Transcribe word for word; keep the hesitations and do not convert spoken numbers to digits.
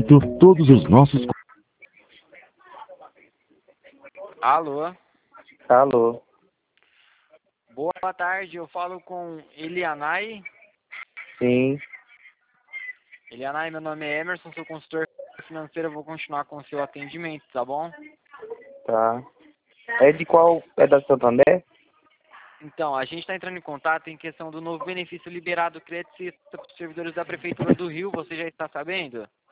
momento, todos os nossos... Alô? Alô? Boa tarde, eu falo com Elianai. Sim. Elianai, meu nome é Emerson, sou consultor financeiro, eu vou continuar com o seu atendimento, tá bom? Tá. É de qual? É da Santander? Então, a gente está entrando em contato em questão do novo benefício liberado Credicista para os servidores da Prefeitura do Rio, você já está sabendo?